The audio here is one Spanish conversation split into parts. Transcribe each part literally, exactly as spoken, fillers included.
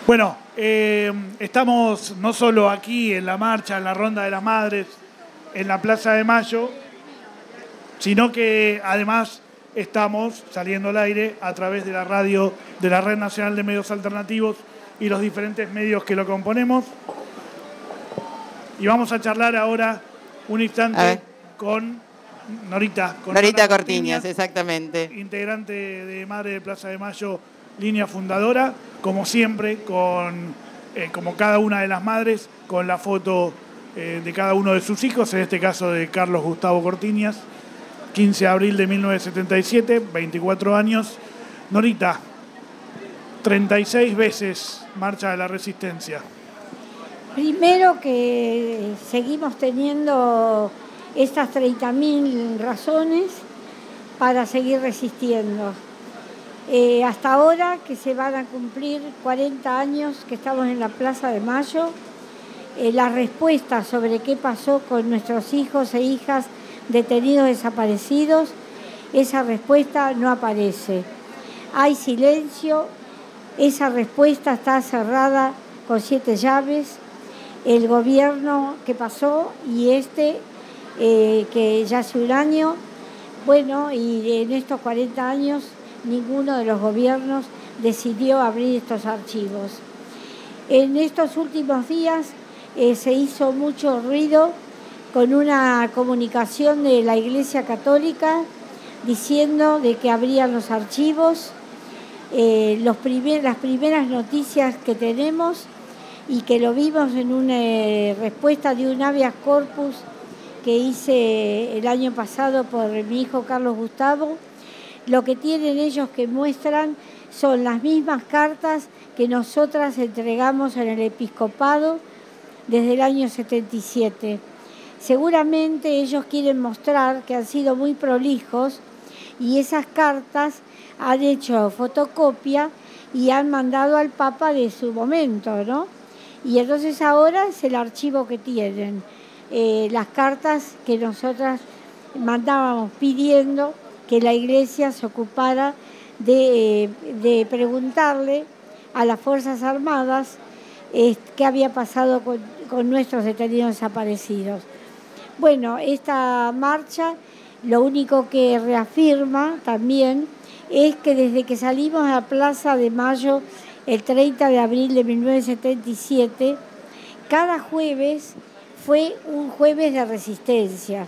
Bueno, eh, estamos no solo aquí en la marcha, en la Ronda de las Madres, en la Plaza de Mayo, sino que además estamos saliendo al aire a través de la radio de la Red Nacional de Medios Alternativos y los diferentes medios que lo componemos. Y vamos a charlar ahora un instante con Norita. Con Norita Cortiñas, exactamente. Integrante de Madre de Plaza de Mayo, línea fundadora, como siempre, con eh, como cada una de las madres, con la foto eh, de cada uno de sus hijos, en este caso de Carlos Gustavo Cortiñas, quince de abril de mil novecientos setenta y siete, veinticuatro años. Norita, treinta y seis veces Marcha de la Resistencia. Primero que seguimos teniendo estas treinta mil razones para seguir resistiendo. Eh, hasta ahora que se van a cumplir cuarenta años que estamos en la Plaza de Mayo, eh, la respuesta sobre qué pasó con nuestros hijos e hijas detenidos desaparecidos, esa respuesta no aparece. Hay silencio, esa respuesta está cerrada con siete llaves. El gobierno que pasó y este, eh, que ya hace un año, bueno, y en estos cuarenta años ninguno de los gobiernos decidió abrir estos archivos. En estos últimos días eh, se hizo mucho ruido con una comunicación de la Iglesia Católica diciendo de que abrían los archivos. Eh, los primer, las primeras noticias que tenemos y que lo vimos en una eh, respuesta de un habeas corpus que hice el año pasado por mi hijo Carlos Gustavo, lo que tienen ellos que muestran son las mismas cartas que nosotras entregamos en el episcopado desde el año setenta y siete. Seguramente ellos quieren mostrar que han sido muy prolijos y esas cartas han hecho fotocopia y han mandado al Papa de su momento, ¿no? Y entonces ahora es el archivo que tienen, eh, las cartas que nosotras mandábamos pidiendo que la Iglesia se ocupara de, eh, de preguntarle a las Fuerzas Armadas eh, qué había pasado con, con nuestros detenidos desaparecidos. Bueno, esta marcha lo único que reafirma también es que desde que salimos a la Plaza de Mayo el treinta de abril de mil novecientos setenta y siete, cada jueves fue un jueves de resistencia.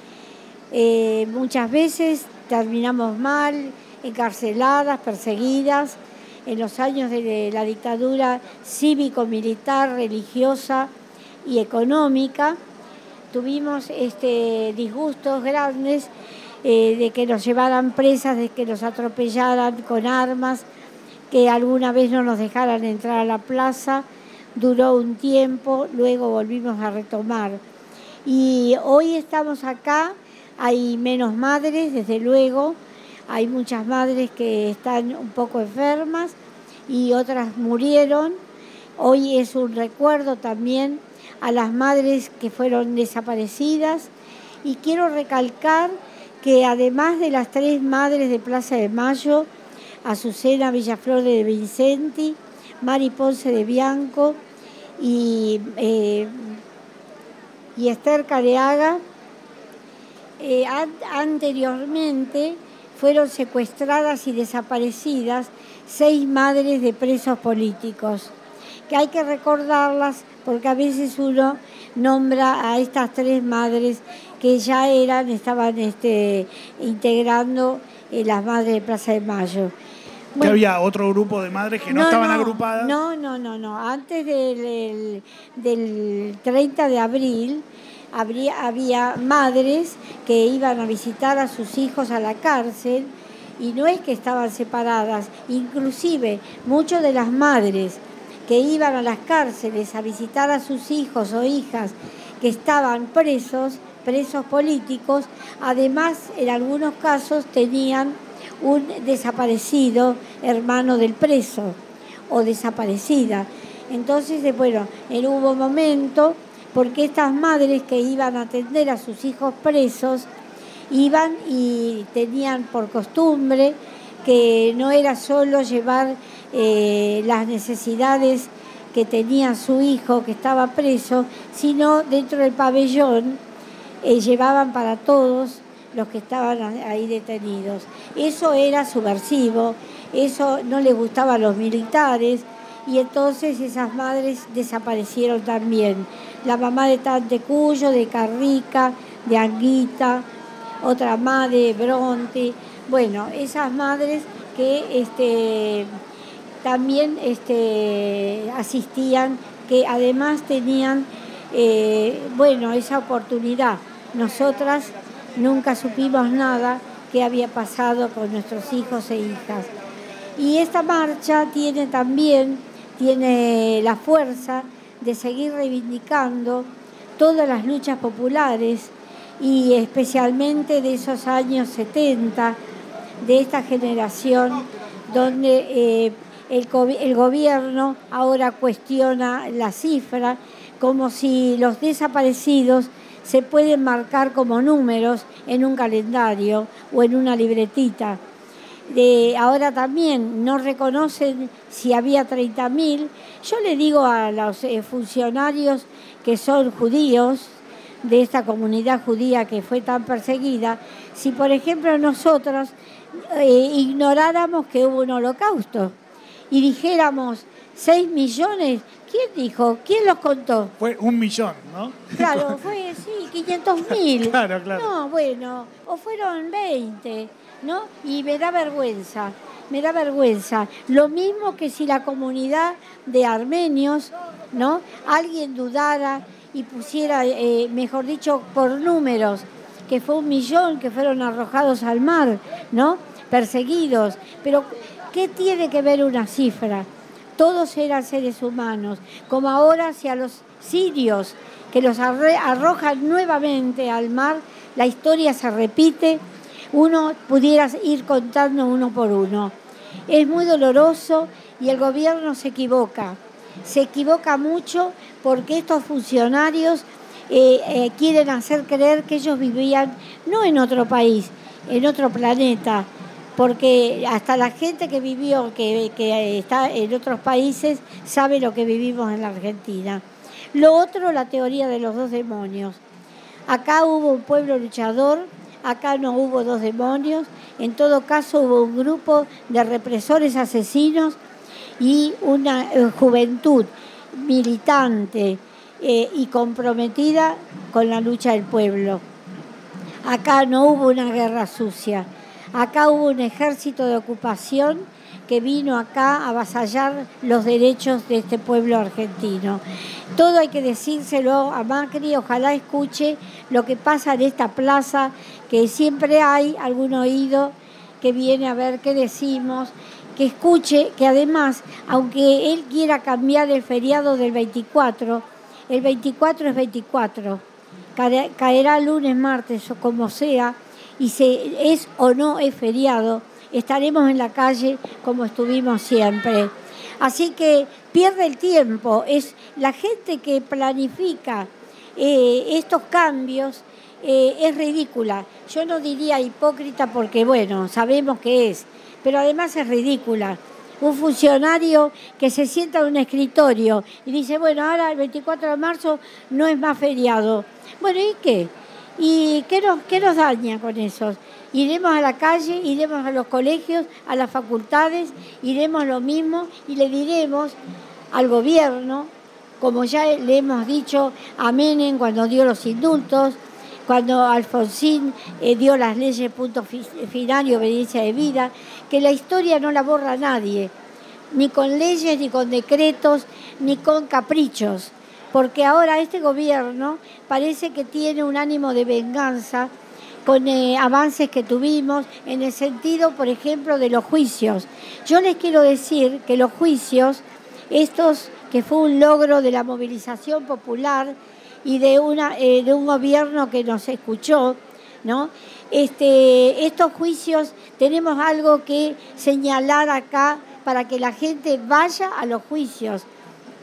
Eh, muchas veces terminamos mal, encarceladas, perseguidas, en los años de la dictadura cívico-militar, religiosa y económica. Tuvimos este, disgustos grandes eh, de que nos llevaran presas, de que nos atropellaran con armas, que alguna vez no nos dejaran entrar a la plaza. Duró un tiempo, luego volvimos a retomar. Y hoy estamos acá, hay menos madres, desde luego, hay muchas madres que están un poco enfermas y otras murieron. Hoy es un recuerdo también a las madres que fueron desaparecidas y quiero recalcar que además de las tres madres de Plaza de Mayo, Azucena Villaflor de Vincenti, Mari Ponce de Bianco y, eh, y Esther Careaga, eh, an- anteriormente fueron secuestradas y desaparecidas seis madres de presos políticos, que hay que recordarlas porque a veces uno nombra a estas tres madres que ya eran, estaban este, integrando eh, las madres de Plaza de Mayo. ¿Que Bueno, había otro grupo de madres que no, no estaban no, agrupadas? No, no, no, no. Antes del, del, del treinta de abril habría, había madres que iban a visitar a sus hijos a la cárcel y no es que estaban separadas, inclusive muchas de las madres que iban a las cárceles a visitar a sus hijos o hijas que estaban presos, presos políticos, además en algunos casos tenían un desaparecido hermano del preso o desaparecida. Entonces, bueno, en hubo un momento, porque estas madres que iban a atender a sus hijos presos, iban y tenían por costumbre que no era solo llevar eh, las necesidades que tenía su hijo, que estaba preso, sino dentro del pabellón eh, llevaban para todos los que estaban ahí detenidos. Eso era subversivo, eso no les gustaba a los militares, y entonces esas madres desaparecieron también. La mamá de Tantecuyo, de Carrica, de Anguita, otra madre, Bronte. Bueno, esas madres que este, también este, asistían, que además tenían eh, bueno, esa oportunidad. Nosotras nunca supimos nada que había pasado con nuestros hijos e hijas. Y esta marcha tiene también tiene la fuerza de seguir reivindicando todas las luchas populares y especialmente de esos años setenta, de esta generación donde eh, el, el gobierno ahora cuestiona la cifra, como si los desaparecidos se pueden marcar como números en un calendario o en una libretita. De, ahora también no reconocen si había treinta mil. Yo le digo a los eh, funcionarios que son judíos, de esta comunidad judía que fue tan perseguida, si por ejemplo nosotros eh, ignoráramos que hubo un holocausto y dijéramos seis millones, ¿quién dijo? ¿Quién los contó? Fue un millón, ¿no? Claro, fue, sí, quinientos mil. Claro, claro. No, bueno, o fueron veinte, ¿no? Y me da vergüenza, me da vergüenza. Lo mismo que si la comunidad de armenios, ¿no? Alguien dudara y pusiera, eh, mejor dicho, por números, que fue un millón que fueron arrojados al mar, ¿no? Perseguidos. Pero, ¿qué tiene que ver una cifra? Todos eran seres humanos, como ahora hacia los sirios, que los arrojan nuevamente al mar, la historia se repite, uno pudiera ir contando uno por uno. Es muy doloroso y el gobierno se equivoca, se equivoca mucho porque estos funcionarios eh, eh, quieren hacer creer que ellos vivían no en otro país, en otro planeta, porque hasta la gente que vivió, que, que está en otros países, sabe lo que vivimos en la Argentina. Lo otro, la teoría de los dos demonios. Acá hubo un pueblo luchador, acá no hubo dos demonios, en todo caso hubo un grupo de represores asesinos y una eh, juventud militante eh, y comprometida con la lucha del pueblo. Acá no hubo una guerra sucia. Acá hubo un ejército de ocupación que vino acá a avasallar los derechos de este pueblo argentino. Todo hay que decírselo a Macri, ojalá escuche lo que pasa en esta plaza, que siempre hay algún oído que viene a ver qué decimos, que escuche que además, aunque él quiera cambiar el feriado del veinticuatro, el veinticuatro es veinticuatro, caerá lunes, martes o como sea, y se es o no es feriado, estaremos en la calle como estuvimos siempre. Así que pierde el tiempo, es la gente que planifica eh, estos cambios eh, es ridícula. Yo no diría hipócrita porque, bueno, sabemos que es, pero además es ridícula. Un funcionario que se sienta en un escritorio y dice, bueno, ahora el veinticuatro de marzo no es más feriado. Bueno, ¿y qué? ¿Y qué nos, qué nos daña con eso? Iremos a la calle, iremos a los colegios, a las facultades, iremos lo mismo y le diremos al gobierno, como ya le hemos dicho a Menem cuando dio los indultos, cuando Alfonsín eh, dio las leyes punto final y obediencia de vida, que la historia no la borra nadie, ni con leyes, ni con decretos, ni con caprichos. Porque ahora este gobierno parece que tiene un ánimo de venganza con eh, avances que tuvimos en el sentido, por ejemplo, de los juicios. Yo les quiero decir que los juicios, estos que fue un logro de la movilización popular y de, una, eh, de un gobierno que nos escuchó, ¿no? Este, estos juicios tenemos algo que señalar acá para que la gente vaya a los juicios.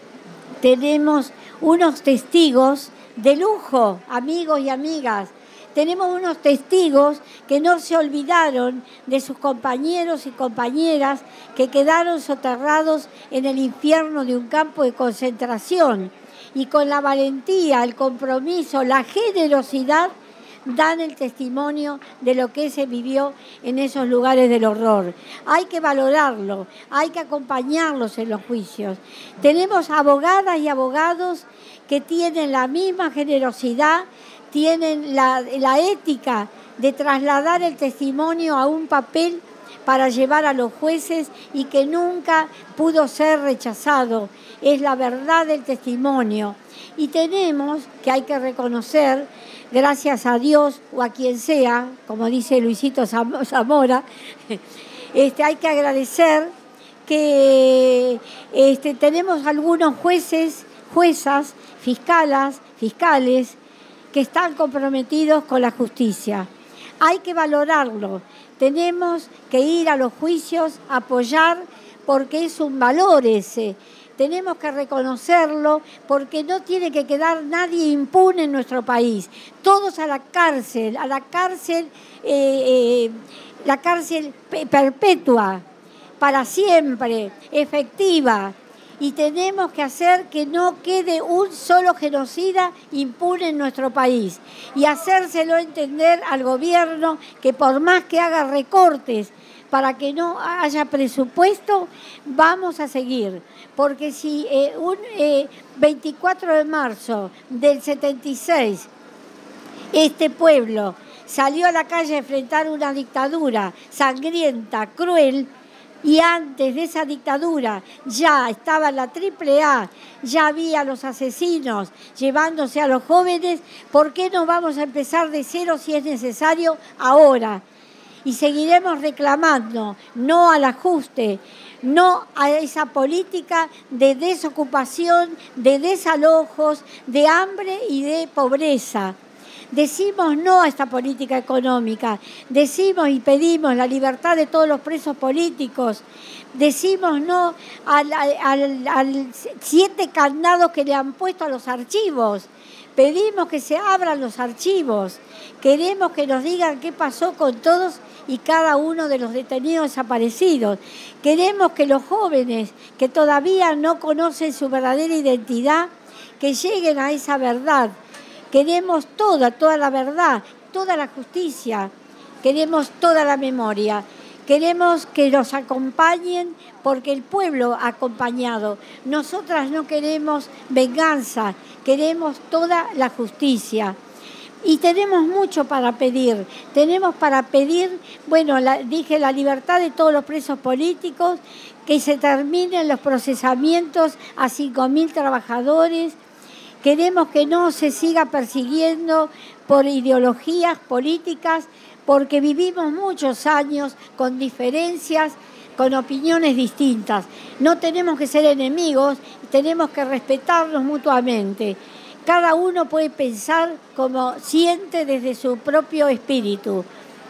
Tenemos unos testigos de lujo, amigos y amigas, tenemos unos testigos que no se olvidaron de sus compañeros y compañeras que quedaron soterrados en el infierno de un campo de concentración y con la valentía, el compromiso, la generosidad dan el testimonio de lo que se vivió en esos lugares del horror. Hay que valorarlo, hay que acompañarlos en los juicios. Tenemos abogadas y abogados que tienen la misma generosidad, tienen la, la ética de trasladar el testimonio a un papel para llevar a los jueces y que nunca pudo ser rechazado. Es la verdad del testimonio. Y tenemos, que hay que reconocer, gracias a Dios o a quien sea, como dice Luisito Zamora, este, hay que agradecer que este, tenemos algunos jueces, juezas, fiscalas, fiscales, que están comprometidos con la justicia. Hay que valorarlo. Tenemos que ir a los juicios, apoyar, porque es un valor ese. Tenemos que reconocerlo porque no tiene que quedar nadie impune en nuestro país. Todos a la cárcel, a la cárcel, eh, eh, la cárcel perpetua, para siempre, efectiva. Y tenemos que hacer que no quede un solo genocida impune en nuestro país. Y hacérselo entender al gobierno que por más que haga recortes para que no haya presupuesto, vamos a seguir. Porque si eh, un eh, veinticuatro de marzo del setenta y seis este pueblo salió a la calle a enfrentar una dictadura sangrienta, cruel, y antes de esa dictadura ya estaba la triple A, ya había los asesinos llevándose a los jóvenes, ¿por qué no vamos a empezar de cero si es necesario ahora? Y seguiremos reclamando no al ajuste, no a esa política de desocupación, de desalojos, de hambre y de pobreza. Decimos no a esta política económica, decimos y pedimos la libertad de todos los presos políticos, decimos no al, al, al siete candados que le han puesto a los archivos, pedimos que se abran los archivos, queremos que nos digan qué pasó con todos y cada uno de los detenidos desaparecidos. Queremos que los jóvenes que todavía no conocen su verdadera identidad, que lleguen a esa verdad. Queremos toda, toda la verdad, toda la justicia, queremos toda la memoria, queremos que nos acompañen porque el pueblo ha acompañado. Nosotras no queremos venganza, queremos toda la justicia. Y tenemos mucho para pedir, tenemos para pedir, bueno, la, dije la libertad de todos los presos políticos, que se terminen los procesamientos a cinco mil trabajadores. Queremos que no se siga persiguiendo por ideologías políticas, porque vivimos muchos años con diferencias, con opiniones distintas. No tenemos que ser enemigos, tenemos que respetarnos mutuamente. Cada uno puede pensar como siente desde su propio espíritu.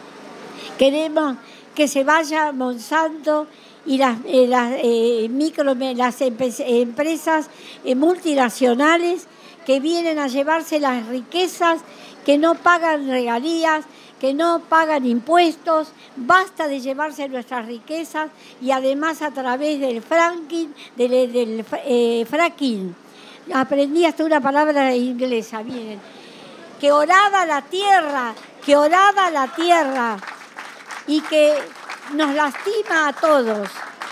Queremos que se vaya Monsanto y las, eh, las, eh, micro, las empresas eh, multinacionales que vienen a llevarse las riquezas, que no pagan regalías, que no pagan impuestos, basta de llevarse nuestras riquezas y además a través del fracking, del, del eh, fracking. Aprendí hasta una palabra inglesa, miren. Que orada la tierra, que orada la tierra y que nos lastima a todos.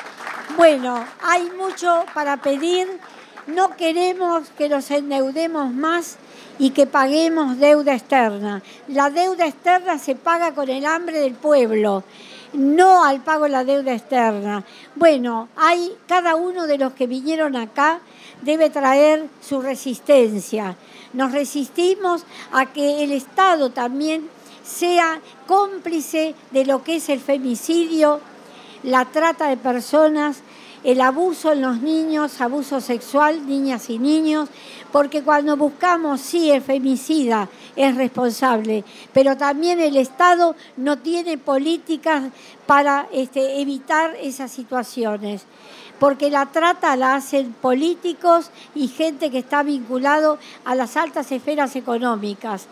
Bueno, hay mucho para pedir. No queremos que nos endeudemos más y que paguemos deuda externa. La deuda externa se paga con el hambre del pueblo, no al pago de la deuda externa. Bueno, hay cada uno de los que vinieron acá debe traer su resistencia. Nos resistimos a que el Estado también sea cómplice de lo que es el femicidio, la trata de personas, el abuso en los niños, abuso sexual, niñas y niños, porque cuando buscamos, sí, el femicida es responsable, pero también el Estado no tiene políticas para este, evitar esas situaciones, porque la trata la hacen políticos y gente que está vinculado a las altas esferas económicas.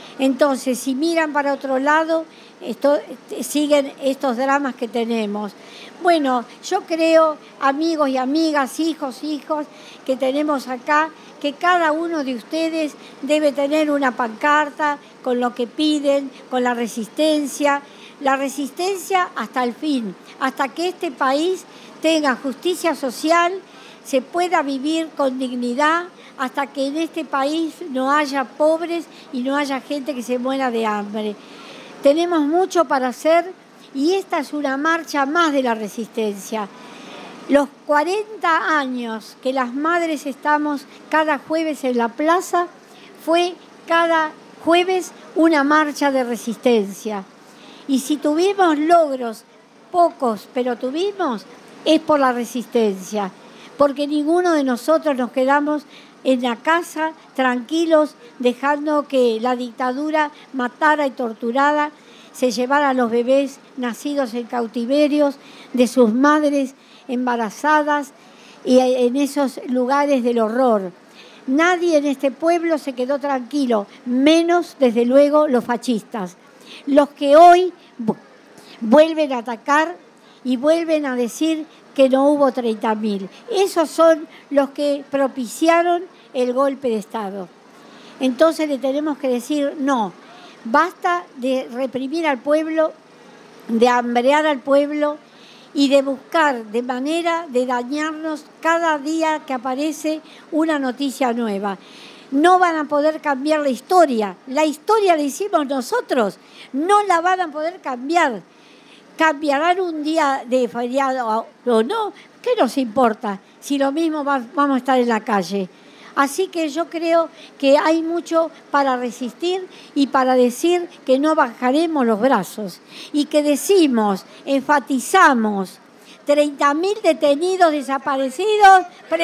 Entonces, si miran para otro lado, esto, siguen estos dramas que tenemos. Bueno, yo creo, amigos y amigas, hijos, hijos, que tenemos acá, que cada uno de ustedes debe tener una pancarta con lo que piden, con la resistencia, la resistencia hasta el fin, hasta que este país tenga justicia social, se pueda vivir con dignidad, hasta que en este país no haya pobres y no haya gente que se muera de hambre. Tenemos mucho para hacer y esta es una marcha más de la resistencia. Los cuarenta años que las madres estamos cada jueves en la plaza, fue cada jueves una marcha de resistencia. Y si tuvimos logros, pocos, pero tuvimos, es por la resistencia. Porque ninguno de nosotros nos quedamos en la casa tranquilos, dejando que la dictadura matara y torturara, se llevara a los bebés nacidos en cautiverios de sus madres embarazadas y en esos lugares del horror. Nadie en este pueblo se quedó tranquilo, menos desde luego los fascistas, los que hoy vuelven a atacar y vuelven a decir que no hubo treinta mil. Esos son los que propiciaron el golpe de Estado. Entonces le tenemos que decir no, basta de reprimir al pueblo, de hambrear al pueblo y de buscar de manera de dañarnos cada día que aparece una noticia nueva. No van a poder cambiar la historia. La historia la hicimos nosotros. No la van a poder cambiar. ¿Cambiarán un día de feriado o no? ¿Qué nos importa? Si lo mismo va, vamos a estar en la calle. Así que yo creo que hay mucho para resistir y para decir que no bajaremos los brazos. Y que decimos, enfatizamos, treinta mil detenidos desaparecidos,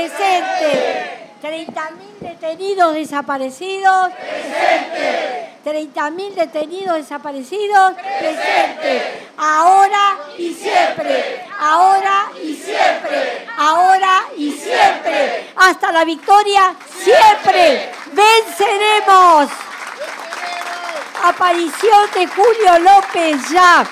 presentes. treinta mil detenidos desaparecidos, presentes. treinta mil detenidos desaparecidos, presentes. Ahora y siempre, ahora y siempre, ahora y siempre. Hasta la victoria, siempre. Venceremos. Aparición de Julio López ya.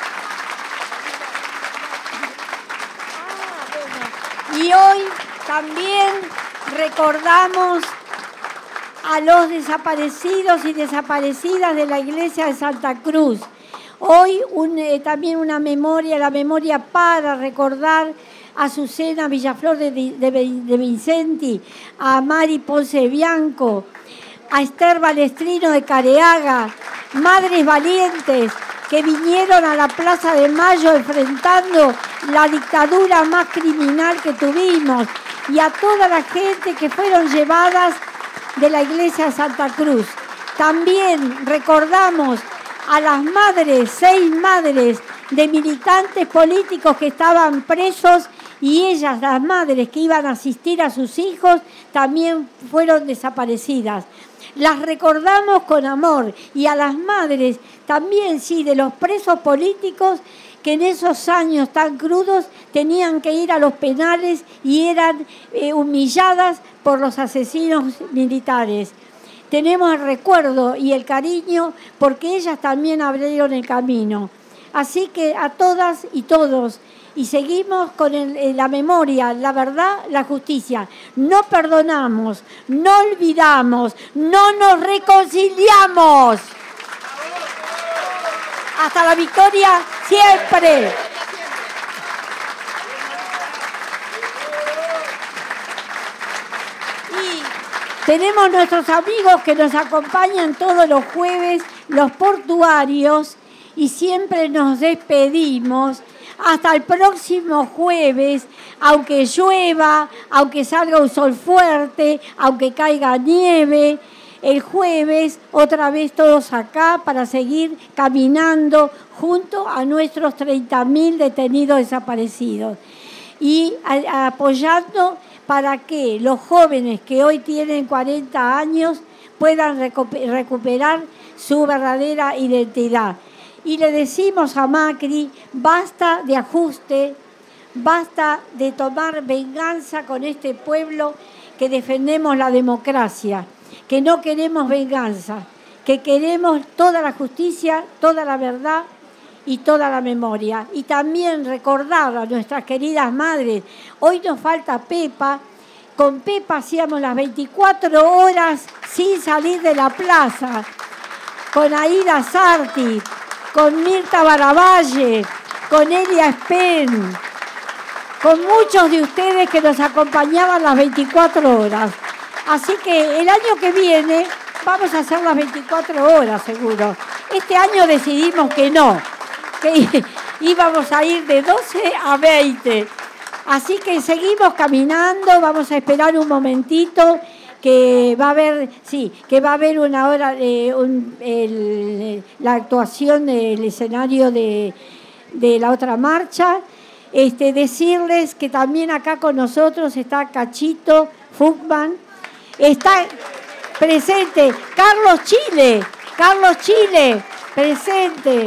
Y hoy también recordamos a los desaparecidos y desaparecidas de la iglesia de Santa Cruz. Hoy un, eh, también una memoria, la memoria para recordar a Azucena Villaflor de, de, de Vicenti, a Mari Ponce Bianco, a Esther Balestrino de Careaga, madres valientes que vinieron a la Plaza de Mayo enfrentando la dictadura más criminal que tuvimos, y a toda la gente que fueron llevadas de la iglesia de Santa Cruz. También recordamos a las madres, seis madres de militantes políticos que estaban presos, y ellas, las madres que iban a asistir a sus hijos, también fueron desaparecidas. Las recordamos con amor, y a las madres también, sí, de los presos políticos que en esos años tan crudos tenían que ir a los penales y eran eh, humilladas por los asesinos militares. Tenemos el recuerdo y el cariño porque ellas también abrieron el camino. Así que a todas y todos, y seguimos con el, la memoria, la verdad, la justicia. No perdonamos, no olvidamos, no nos reconciliamos. Hasta la victoria siempre. Y tenemos nuestros amigos que nos acompañan todos los jueves, los portuarios, y siempre nos despedimos. Hasta el próximo jueves, aunque llueva, aunque salga un sol fuerte, aunque caiga nieve. El jueves, otra vez todos acá para seguir caminando junto a nuestros treinta mil detenidos desaparecidos. Y a, a, apoyando para que los jóvenes que hoy tienen cuarenta años puedan recu- recuperar su verdadera identidad. Y le decimos a Macri, basta de ajuste, basta de tomar venganza con este pueblo que defendemos la democracia, que no queremos venganza, que queremos toda la justicia, toda la verdad y toda la memoria. Y también recordar a nuestras queridas madres. Hoy nos falta Pepa. Con Pepa hacíamos las veinticuatro horas sin salir de la plaza. Con Aida Sarti, con Mirta Baravalle, con Elia Spen, con muchos de ustedes que nos acompañaban las veinticuatro horas. Así que el año que viene vamos a hacer las veinticuatro horas seguro. Este año decidimos que no, que íbamos a ir de doce a veinte. Así que seguimos caminando, vamos a esperar un momentito que va a haber, sí, que va a haber una hora de un, el, la actuación del escenario de, de la otra marcha. Este, decirles que también acá con nosotros está Cachito Fuchman, está presente Carlos Chile, Carlos Chile, presente,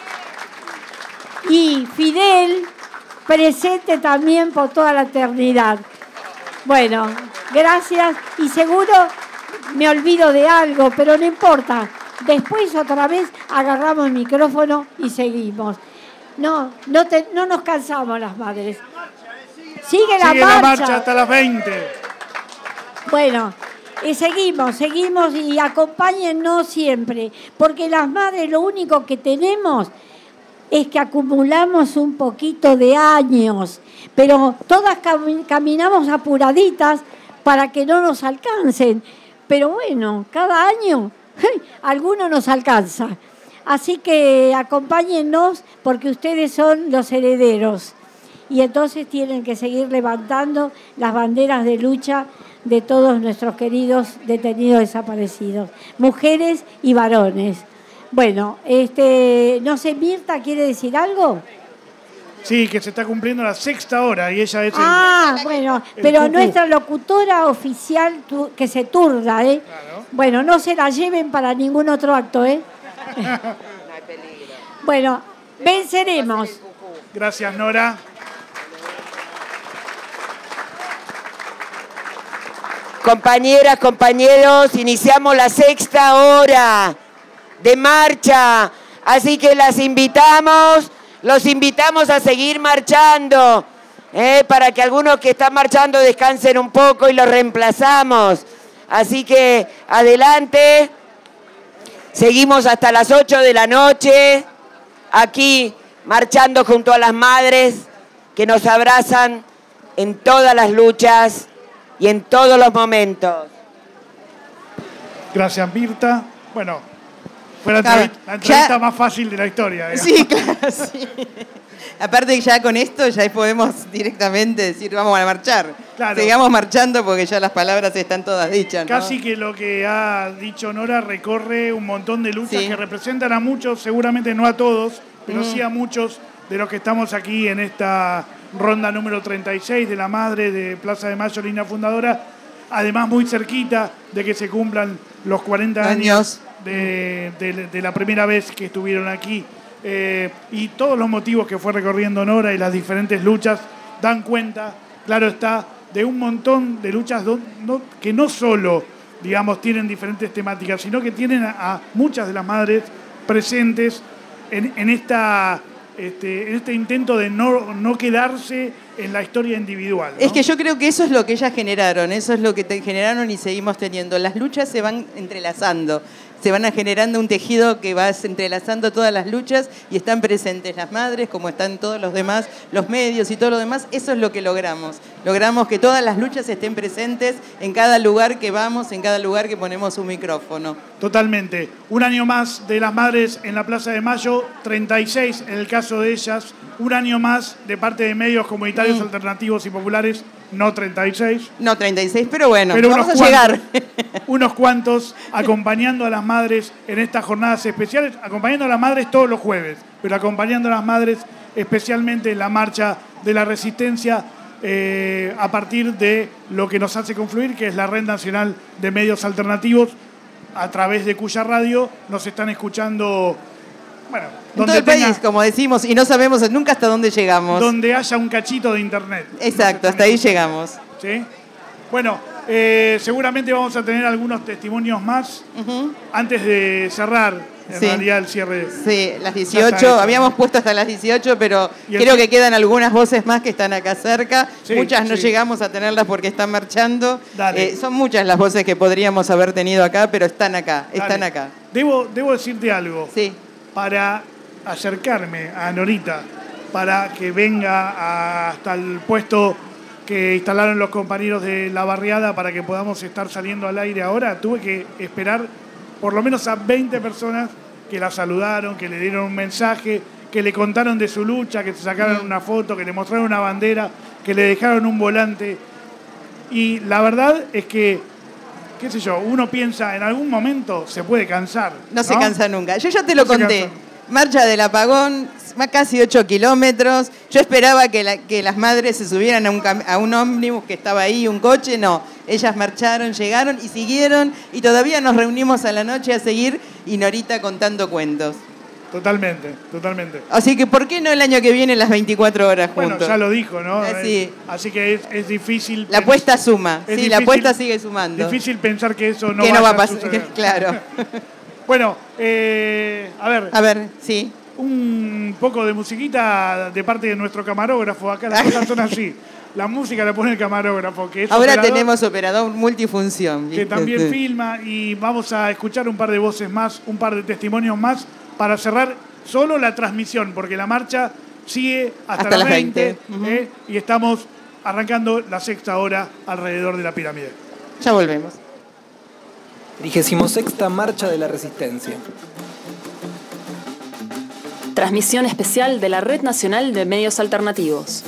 y Fidel, presente también por toda la eternidad. Bueno, gracias, y seguro me olvido de algo, pero no importa. Después otra vez agarramos el micrófono y seguimos. No, no, te, no nos cansamos las madres. Sigue la Sigue marcha. la marcha hasta las veinte. Bueno, y seguimos, seguimos y acompáñennos siempre, porque las madres lo único que tenemos es que acumulamos un poquito de años, pero todas cam- caminamos apuraditas para que no nos alcancen. Pero bueno, cada año alguno nos alcanza. Así que acompáñennos porque ustedes son los herederos y entonces tienen que seguir levantando las banderas de lucha de todos nuestros queridos detenidos desaparecidos, mujeres y varones. Bueno, este, no sé, Mirta, ¿quiere decir algo? Sí, que se está cumpliendo la sexta hora y ella es el... Ah, bueno, el pero cucú. nuestra locutora oficial tu, que se turda, ¿eh? Claro. Bueno, no se la lleven para ningún otro acto, ¿eh? Bueno, venceremos. Gracias, Nora. Compañeras, compañeros, iniciamos la sexta hora de marcha, así que las invitamos, los invitamos a seguir marchando, eh, para que algunos que están marchando descansen un poco y los reemplazamos. Así que adelante, seguimos hasta las ocho de la noche, aquí marchando junto a las madres que nos abrazan en todas las luchas y en todos los momentos. Gracias, Mirta. Bueno, fue la Claro, entrevista, la entrevista ya- más fácil de la historia. digamos. Sí, claro, sí. Aparte que ya con esto ya podemos directamente decir vamos a marchar. Claro. Sigamos marchando porque ya las palabras están todas dichas, ¿no? Casi que lo que ha dicho Nora recorre un montón de luchas Sí. que representan a muchos, seguramente no a todos, pero Ujú. sí a muchos de los que estamos aquí en esta ronda número treinta y seis de la Madre de Plaza de Mayo, línea fundadora. Además, muy cerquita de que se cumplan los cuarenta años, Años. de, de- de la primera vez que estuvieron aquí. Eh, y todos los motivos que fue recorriendo Nora y las diferentes luchas dan cuenta, claro está, de un montón de luchas do- no- que no solo, digamos, tienen diferentes temáticas, sino que tienen a, a muchas de las madres presentes en, en esta, este, en este intento de no, no quedarse en la historia individual, ¿no? Es que yo creo que eso es lo que ellas generaron, eso es lo que te generaron y seguimos teniendo. Las luchas se van entrelazando, se van a generando un tejido que va entrelazando todas las luchas y están presentes las madres como están todos los demás, los medios y todo lo demás. Eso es lo que logramos. Logramos que todas las luchas estén presentes en cada lugar que vamos, en cada lugar que ponemos un micrófono. Totalmente. Un año más de las madres en la Plaza de Mayo, treinta y seis en el caso de ellas. Un año más de parte de medios comunitarios, Mm. alternativos y populares, no treinta y seis. No treinta y seis, pero bueno, Pero vamos a unos llegar. cuantos, unos cuantos acompañando a las madres en estas jornadas especiales, acompañando a las madres todos los jueves, pero acompañando a las madres especialmente en la marcha de la resistencia, eh, a partir de lo que nos hace confluir, que es la Red Nacional de Medios Alternativos, a través de cuya radio nos están escuchando, bueno, En todo donde, el tenga- país, como decimos, y no sabemos nunca hasta dónde llegamos. donde haya un cachito de internet. Exacto, hasta ahí llegamos. ¿Sí? Bueno, eh, seguramente vamos a tener algunos testimonios más uh-huh. antes de cerrar. En sí. realidad el cierre. Sí, las dieciocho, habíamos puesto hasta las dieciocho, pero creo que quedan algunas voces más que están acá cerca. Sí, muchas no sí. llegamos a tenerlas porque están marchando. Eh, son muchas las voces que podríamos haber tenido acá, pero están acá, Dale. están acá. Debo, debo decirte algo. Sí. Para acercarme a Norita, para que venga hasta el puesto que instalaron los compañeros de la barriada para que podamos estar saliendo al aire ahora, tuve que esperar por lo menos a veinte personas que la saludaron, que le dieron un mensaje, que le contaron de su lucha, que se sacaron una foto, que le mostraron una bandera, que le dejaron un volante. Y la verdad es que, qué sé yo, uno piensa, en algún momento se puede cansar. No, ¿no? se cansa nunca. Yo ya te lo no conté. Marcha del Apagón, casi ocho kilómetros. Yo esperaba que, la, que las madres se subieran a un, a un ómnibus que estaba ahí, un coche. No, ellas marcharon, llegaron y siguieron. Y todavía nos reunimos a la noche a seguir y Norita contando cuentos. Totalmente, totalmente. Así que, ¿por qué no el año que viene las veinticuatro horas juntos? Bueno, ya lo dijo, ¿no? Así, Así que es, es difícil... La apuesta suma, sí, difícil, la apuesta sigue sumando. Difícil pensar que eso no, que va, no va a pasar. suceder. Claro. Bueno, eh, a ver... A ver, sí. Un poco de musiquita de parte de nuestro camarógrafo. Acá las cosas son así. La música la pone el camarógrafo, que es Ahora operador, tenemos operador multifunción. Que también filma, y vamos a escuchar un par de voces más, un par de testimonios más para cerrar solo la transmisión, porque la marcha sigue hasta, hasta las veinte, veinte, uh-huh. eh, y estamos arrancando la sexta hora alrededor de la pirámide. Ya volvemos. trigésima sexta Marcha de la Resistencia. Transmisión especial de la Red Nacional de Medios Alternativos.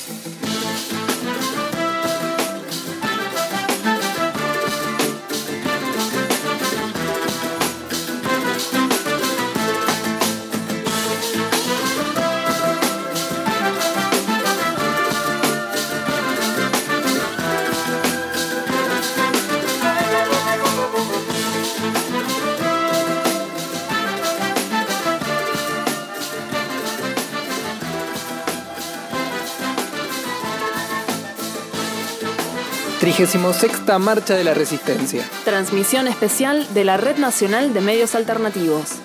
trigésima sexta Marcha de la Resistencia. Transmisión especial de la Red Nacional de Medios Alternativos.